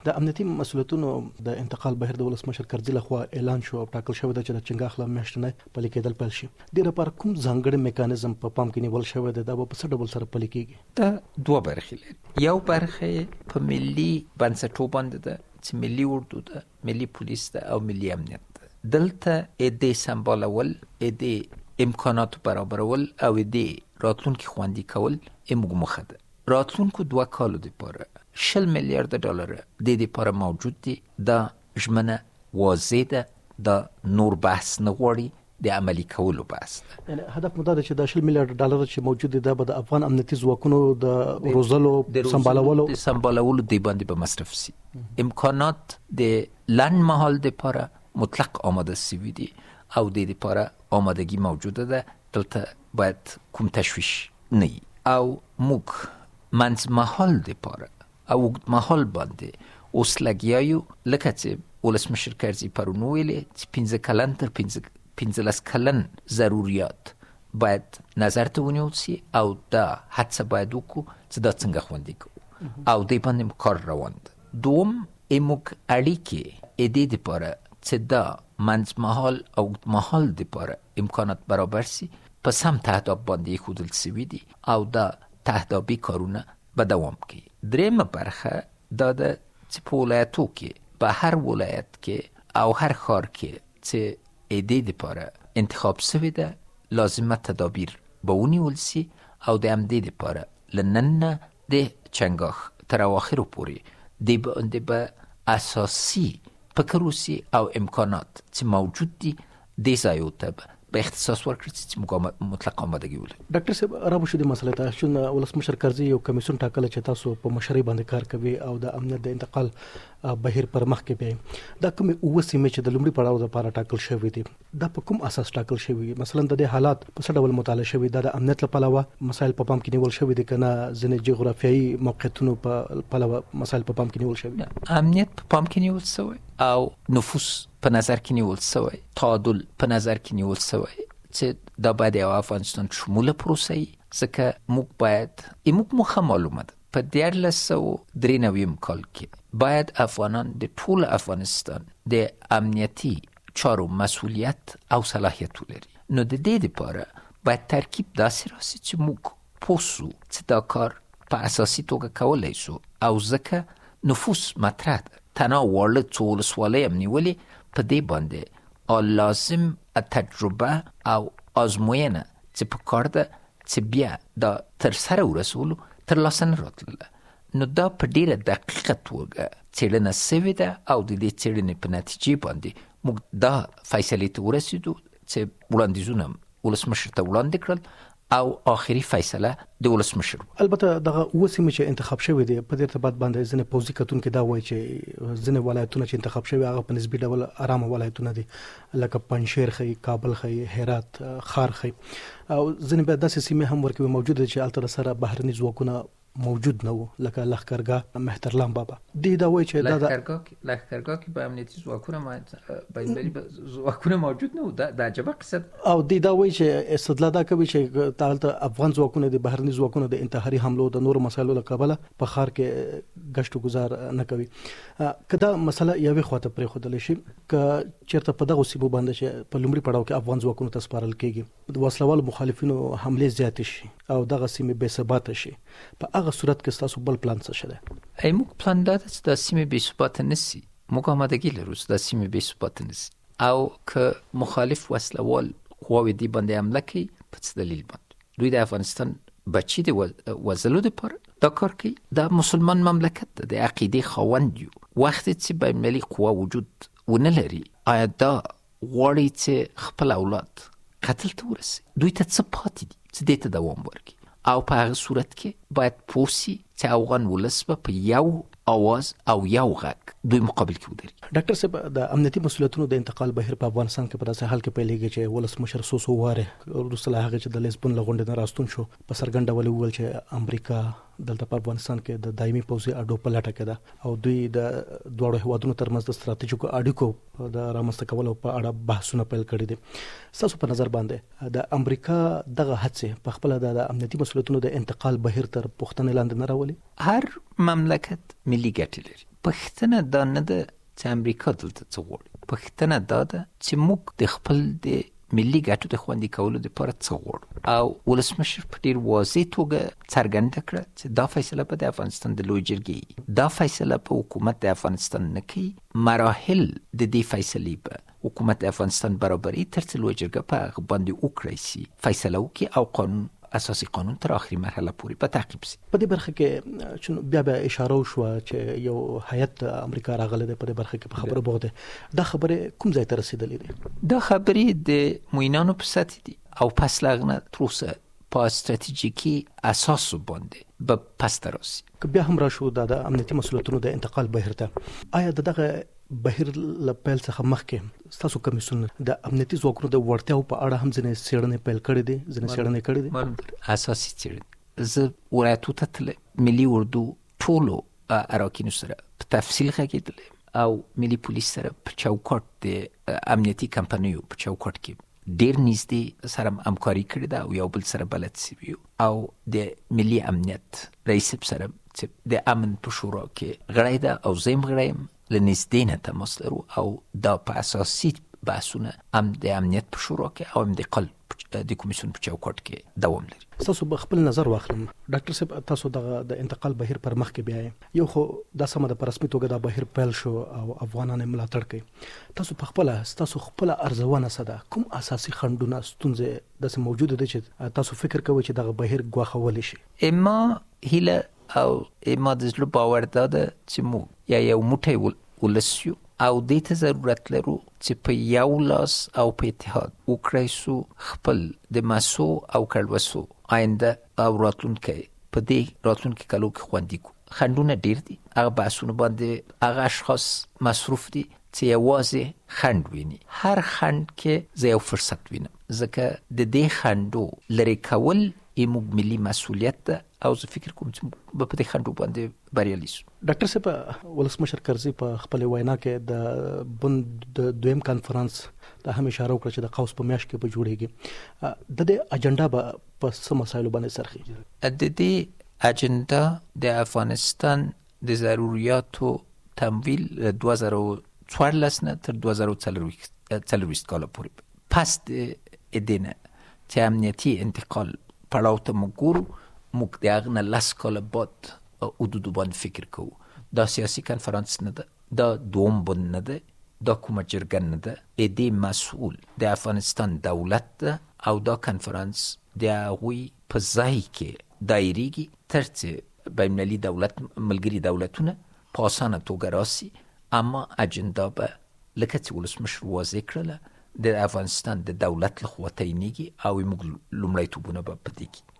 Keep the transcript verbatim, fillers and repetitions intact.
د امنیتي مسؤلیتونو د انتقال بهیر د ولسمشر کرزي لخوا اعلان شو او ټاکل شوی دی چې د چنګاخ له میاشتې پلي کېدل پیل شي. دې لپاره کوم ځانګړی میکانیزم په پام کې نیول شوی دی؟ دا به په څه ډول سره پلي کېږي؟ دا دوه برخې لري. یو برخه په ملي بنسټو باندې ده چې ملي اردو ده، ملي پولیس ده او ملي امنیت ده. دلته ادې سمبالول، ادې امکانات برابرول او ادې راتلونکي خوندي کول اموږ مخه ده. راتلونکو دوه کالو دپاره شل میلیارد ډالر د دې لپاره موجود دي. دا ژمنه واضح ده، دا نور بحث نه غواړي، د عملي کولو بحث ده. یعنی هدف مو دا ده چې دا شل میلیارد ډالر چې موجود دي دا به د افغان امنیتي ځواکونو د روزلو سمبالولو د سمبالولو دی باندې به مصرف سي. امکانات د لنډ مهال دپاره مطلق آماده سوي دي او د دې لپاره آمادگی موجوده ده. دلته باید کوم تشویش نه وي او موږ منځ مهال دپاره او اوږد مهال باندې اوس لګیا یو، لکه چې ولسمشر کرزي پرون ویلې چې پنځه کلن تر پنځلس کلن ضروریات باید نظر ته ونیول سي او دا هڅه باید وکړو چې دا څنګه خوندي کړو او دې باندې کار روان ده. دوم موږ اړیکې د دې دپاره چې دا منځ مهال او اوږد مهال دپاره امکانات برابر سي په سم تهداب باندې ایښودل سوي دي او دا تهدابي کارونه به دوام کوي. درېیمه برخه دا ده چې په ولایتو کې په هر ولایت کې او هر ښار کې چې د دې دپاره انتخاب سوي ده لازمه تدابیر به ونیول سي او د همدې دپاره له نن نه د چنګاښ تر اواخرو پورې دې باندې به اساسي فکر وسي او امکانات چې موجود دي دې ځایو ته به به اختصاص ورکړي چې موږ مطلق آمادګي ولرو. ډاکټر صاحب رابو شو د مسلې ته چون ولسمشر کرزي یو کمیسیون ټاکلی چې تاسو په مشرۍ باندې کار کوي او د امنیت د انتقال بهیر پر مخ کې بیاي. دا کوم اوه سیمې چې د لومړي پړاو لپاره ټاکل شوی دي دا په کوم اساس ټاکل شوی؟ مثلا د دې حالات په څه ډول مطالعه شوی؟ دا د امنیت لپاره مسایل په پام کې نیول شوی دي کنه ځینې جغرافیایي موقعیتونو په پلوه مسایل په پام کې نیول شوی؟ امنیت په پام کې نیول شوی او نفوس په نظر کې نیول شوی، تعادل په نظر کې نیول شوی چې دا باید یو افغانستان شموله پروسه وي. ځکه موږ باید موږ مخه معلومه ده په دیارلس سوه درې نوي کال کې باید افغانان د ټول افغانستان د امنیتي چارو مسئولیت او صلاحیت ولري. نو د دې لپاره باید ترکیب داسې راسي چې موږ پوه سو چې دا کار په اساسي توګه کولی سو او ځکه نفوس مطرح ده. تنها واړه څو ولسوالۍ هم نیولې په دې باندې لازم تجربه او آزموینه چې په کار ده چې بیا دا تر سره ورسولو تر لاسه نه راتلله. نو دا په ډیره دقیقه توګه څېړنه سوې ده او د دې څېړنې په نتیجې باندې موږ دا فیصلې ته ورسېدو چې وړاندیزونه ولسمشر ته وړاندې کړل او آخري فیصله د ولسمشر. البته دغه اوه سیمې چې انتخاب شوی دی په دې ارتباط باندې ځینې پوځي کتونکي دا وایي چې ځینې ولایتونه چې انتخاب شوي هغه په نسبي ډول ارامه ولایتونه دي لکه پنجشیر ښیي، کابل ښیي، هرات، خار ښیي او ځینې بیا داسې سیمې هم ورکوي موجوده دي چې هلته سره بهرني ځواکونه موجود نه وو لکه لښکرګاه، مهترلام بابا. دې دا وایي چې دا لښکرګاه کې به امنیتي ځواکونه بین‌المللي ځواکونه موجود نه وو. دا عجبه قصه ده. او دې دا وایي چې استدلال دا کوي چې هلته افغان ځواکونه د بهرني ځواکونو د انتحاري حملو د نورو مسایلو له کبله په ښار کې ګشت و ګذار نه کوي. که دا مسله یوې خواته پرېښودلی شي که چېرته په دغو سیمو باندې چې په لومړي پړاو کې افغان ځواکونو ته سپارل کېږي د وسلوالو مخالفینو حملې زیاتې شي او دغه سیمې بې ثباته شي، په هغه صورت کې ستاسو بل پلان څه شته؟ ای موږ پلان دا ده چې دا سیمې بې ثباته نه سي. موږ آمادګي لرو چې دا سیمې بې ثباته نه سي او که مخالف وسلوال قواوې دې باندې حمله کوي په څه دلیل باندې دوی د افغانستان بچي د وژلو دپاره دا کار کوي؟ دا مسلمان مملکت ده، د عقیدې خاوند یو. وخت چې بین‌المللي قوه وجود ونه لري آیا دا غواړي چې خپل اولاد قتل ته ورسي؟ دوی ته څه پاتې دي چې دې ته دوام ورکړي؟ او په هغه صورت کې باید پوه سي چې افغان ولس به په یو اواز او یو غږ دوی مقابل کې ودرېږي. ډاکټر صاحب د امنیتي مسؤلیتونو د انتقال بهیر په افغانستان کې په داسې حال کې پیلېږي چې ولسمشر څو څو وارې وروسته له هغې چې د لیسبون له غونډې نه راستون شو په څرګند ډول وویل چې امریکا دلته په افغانستان کې د دایمي پوځي اډو په لټه کې ده او دوی د دواړو هیوادونو ترمنځ د ستراتیژیکو اړیکو د رامنځته کولو په اړه بحثونه پیل کړي دي. ستاسو په نظر باندې د امریکا دغه هڅې په خپله د امنیتي مسؤلیتونو د انتقال بهیر تر پوښتنې لاندې نه راولي؟ هر مملکت ملي ګټې لري. پښتنه دا نه ده چې امریکا دلته څه غواړي، پښتنه دا ده چې موږ د خپل د ملي ګټو د خوندي کولو لپاره څه غواړو. او ولسمشر په ډیر واضح توګه څرګنده کړه چې دا فیصله به د افغانستان د لوی جرګې، دا فیصله په حکومت د افغانستان نه کوي، مراحل د دې فیصلې به حکومت افغانستان برابري تر څو لوی جرګه په هغه باندې وکړي سي فیصله وکړي او قانون اساسي قانون تر اخري مرحله پورې په تعقیب سي. په دې برخه کې چې بیا بیا اشاره وشو چې یو هیئت امریکا راغله ده په دې برخه کې په خبره بوغده، دا خبره کوم ځای ته رسیدلې ده؟ دا خبرې د موینانو په سطح دي او پس لغنه تر اوسه په استراتیژیکي اساس باندې به پس ته راسي. که بیا هم راشو دا د امنیتي مسؤلیتونو د انتقال بهیر ته، آیا دغه بهیر له پیل څخه مخکې ستاسو کمیسیون د امنیتي ځواکونو د وړتیاو په اړه هم ځینې څېړنې پیل کړې دي؟ ځینې څېړنې کړې دي اساسي څېړنې. زه ولایتو ته تللی، ملي اردو ټولو اراکینو سره په تفصیل غږېدلی او ملي پولیس سره په چوکاټ د امنیتي کمپنیو په چوکاټ کې ډیر نږدې سره همکاري کړې ده او یو بل سره بلد سوي او د ملي امنیت رئیس سره چې د امن په شورا کې غړی ده او زه یم غړی یم، له نږدې نه تماس لرو او دا په اساسي بحثونه هم د امنیت په شورا کې او هم د قل د کمیسیون په چوکاټ کې دوام لري. تاسو به خپل نظر واخلم ډاکټر صاحب، تاسو دغه د انتقال بهیر پر مخ کې بیاي، یو خو دا سمه د رسمي توګه د بهیر پیل شو او افغانان ملاتړ کوي، تاسو په خپل تاسو خپل ارزونه سده کوم اساسي خنډونه ستونزې داسې موجود دي چې تاسو فکر کوئ چې دغه بهیر ګواښول شي؟ اما هیله او اما د زړه باور داده چې موږ یا یو موټی ولسیو او دې ته ضرورت لرو چې په یو لاس او په اتحاد وکړی سو خپل د مسو او کړوسو آینده او راتلونکی په دې راتلونکي کلو کې خوندي کو. خنډونه ډیر دي، هغه بحثونه باندې هغه اشخاص مصروف دي چې یوازې خنډ ویني. هر خنډ کې زه یو فرصت وینم، ځکه د دې خنډو لرې کول زموږ ملي مسؤلیت ده او زه فکر کوم چې په دې خنډو باندې بریالي سو. ډاکټر صاحب، ولسمشر کرزي په خپل وینا کې د بند د دویم کانفرنس د هم اشاره وکړه چې د قوس په میاشت کې به جوړیږي. د دې اجنډا به په څه مسایلو باندې سرخي؟ د دې اجنډا د افغانستان د ضرورتو تمویل دوه زره و څوارلس نه تر دوه زره و څلوېښت کال پورې پس د دې نه چې امنیتي انتقال پړاو ته موږ ګورو، موږ د هغه نه لس کاله بعد حدودو باندې فکر کوو. دا سیاسي کنفرانس نه ده، دا دوم بند نه ده، دا کومه جرګه نه ده، د دې مسؤل د افغانستان دولت ده او دا کنفرانس د هغوی په ځای کې دایریږي تر څو بینالمللي دولت ملګري دولتونه په اسانه توګه راسي. اما اجنډا به لکه چې ولسمشر واضح کړله د افغانستان د دولت لخوا تعینېږي او موږ لومړیتوبونه به په دې کې